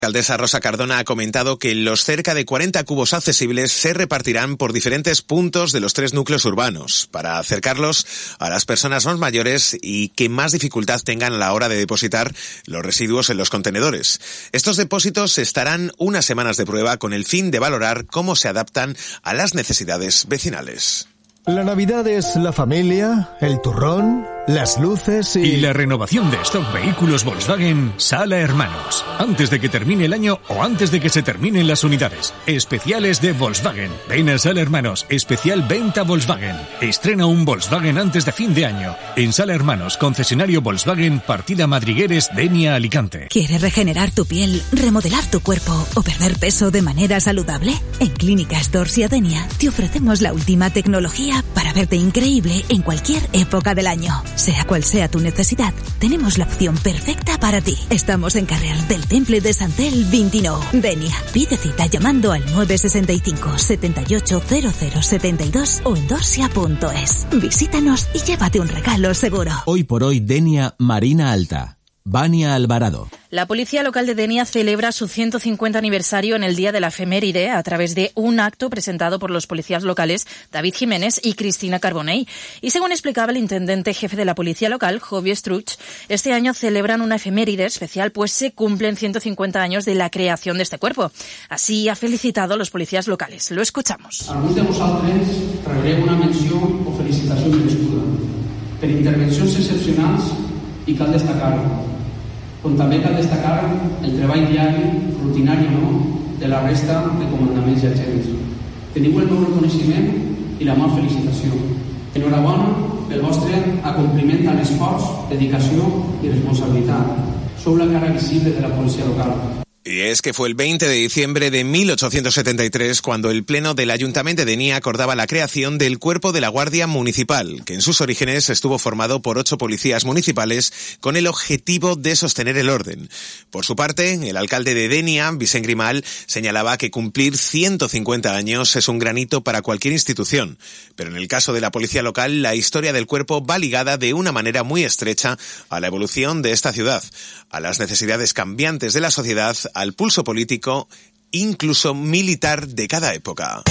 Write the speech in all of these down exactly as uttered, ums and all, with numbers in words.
La alcaldesa Rosa Cardona ha comentado que los cerca de cuarenta cubos accesibles se repartirán por diferentes puntos de los tres núcleos urbanos para acercarlos a las personas más mayores y que más dificultad tengan a la hora de depositar los residuos en los contenedores. Estos depósitos estarán unas semanas de prueba con el fin de valorar cómo se adaptan a las necesidades vecinales. La Navidad es la familia, el turrón, las luces y... Y la renovación de stock vehículos Volkswagen Sala Hermanos. Antes de que termine el año o antes de que se terminen las unidades. Especiales de Volkswagen. Ven a Sala Hermanos. Especial venta Volkswagen. Estrena un Volkswagen antes de fin de año. En Sala Hermanos, concesionario Volkswagen, partida Madrigueres, Denia, Alicante. ¿Quieres regenerar tu piel, remodelar tu cuerpo o perder peso de manera saludable? En Clínicas Dorsia Denia te ofrecemos la última tecnología para verte increíble en cualquier época del año. Sea cual sea tu necesidad, tenemos la opción perfecta para ti. Estamos en Carrer del Temple de Santel veintinueve. Denia. Pide cita llamando al nueve seis cinco, siete ocho cero cero siete dos o en dorsia punto es. Visítanos y llévate un regalo seguro. Hoy por hoy Denia Marina Alta. Vania Alvarado. La Policía Local de Denia celebra su ciento cincuenta aniversario en el Día de la Efeméride a través de un acto presentado por los policías locales David Jiménez y Cristina Carbonell. Y según explicaba el intendente jefe de la Policía Local, Jovi Struch, este año celebran una efeméride especial pues se cumplen ciento cincuenta años de la creación de este cuerpo. Así ha felicitado a los policías locales. Lo escuchamos. Alguns de vosaltres rebreu una menció o felicitació merescuda per intervencions excepcionals i cal destacar-ho. Com també cal destacar el treball diari, rutinari o no, de la resta de comandaments i agents. Teniu el meu reconeixement i la meva felicitació. Enhorabona pel vostre acompliment a l'esforç, dedicació i responsabilitat. Sou la cara visible de la policia local. Y es que fue el veinte de diciembre de mil ochocientos setenta y tres cuando el Pleno del Ayuntamiento de Denia acordaba la creación del Cuerpo de la Guardia Municipal, que en sus orígenes estuvo formado por ocho policías municipales con el objetivo de sostener el orden. Por su parte, el alcalde de Denia, Vicent Grimal, señalaba que cumplir ciento cincuenta años es un gran hito para cualquier institución. Pero en el caso de la policía local, la historia del cuerpo va ligada de una manera muy estrecha a la evolución de esta ciudad, a las necesidades cambiantes de la sociedad, al pulso político, incluso militar de cada época.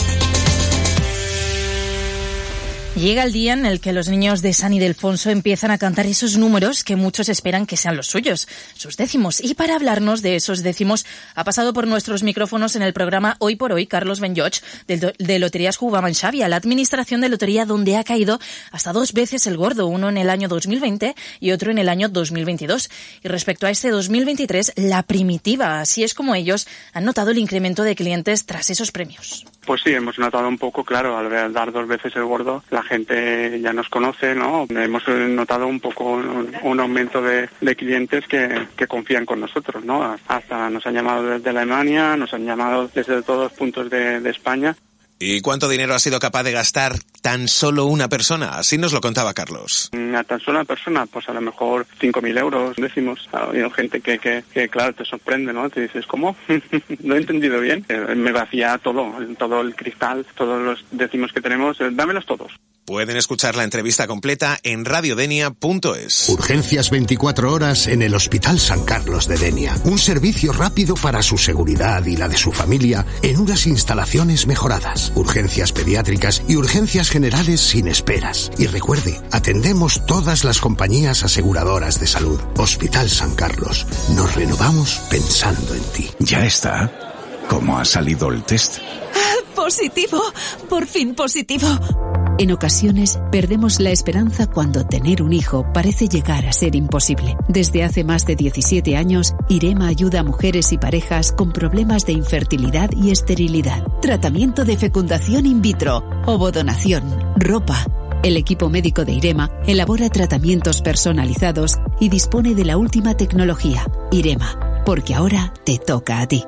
Llega el día en el que los niños de San Ildefonso empiezan a cantar esos números que muchos esperan que sean los suyos, sus décimos. Y para hablarnos de esos décimos ha pasado por nuestros micrófonos en el programa Hoy por Hoy Carlos Benlloch de, de Loterías Cubaman Xavia, la administración de lotería donde ha caído hasta dos veces el gordo, uno en el año dos mil veinte y otro en el año dos mil veintidós. Y respecto a este dos mil veintitrés, la primitiva, así es como ellos han notado el incremento de clientes tras esos premios. Pues sí, hemos notado un poco, claro, al dar dos veces el gordo, la gente ya nos conoce, ¿no? Hemos notado un poco un, un aumento de, de clientes que, que confían con nosotros, ¿no? Hasta nos han llamado desde Alemania, nos han llamado desde todos los puntos de, de España. ¿Y cuánto dinero ha sido capaz de gastar tan solo una persona? Así nos lo contaba Carlos. A tan solo una persona, pues a lo mejor cinco mil euros, decimos. Ha habido gente que, que, que, claro, te sorprende, ¿no? Te dices, ¿cómo? No he entendido bien. Eh, me vacía todo, todo el cristal, todos los décimos que tenemos, eh, dámelos todos. Pueden escuchar la entrevista completa en radio denia punto es. Urgencias veinticuatro horas en el Hospital San Carlos de Denia. Un servicio rápido para su seguridad y la de su familia en unas instalaciones mejoradas. Urgencias pediátricas y urgencias generales sin esperas. Y recuerde, atendemos todas las compañías aseguradoras de salud. Hospital San Carlos. Nos renovamos pensando en ti. Ya está. ¿Cómo ha salido el test? Positivo. Por fin positivo. En ocasiones, perdemos la esperanza cuando tener un hijo parece llegar a ser imposible. Desde hace más de diecisiete años, IREMA ayuda a mujeres y parejas con problemas de infertilidad y esterilidad. Tratamiento de fecundación in vitro, ovodonación, ropa. El equipo médico de IREMA elabora tratamientos personalizados y dispone de la última tecnología. IREMA, porque ahora te toca a ti.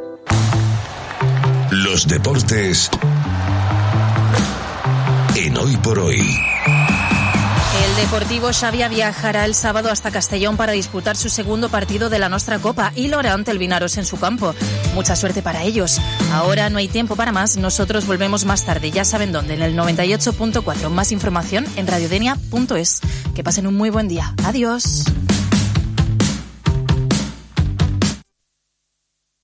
Los deportes en Hoy por Hoy. El Deportivo Xavia viajará el sábado hasta Castellón para disputar su segundo partido de la Nostra Copa y lo hará ante el Vinaros en su campo. Mucha suerte para ellos. Ahora no hay tiempo para más, nosotros volvemos más tarde, ya saben dónde, en el noventa y ocho punto cuatro. Más información en radio denia punto es. Que pasen un muy buen día. Adiós.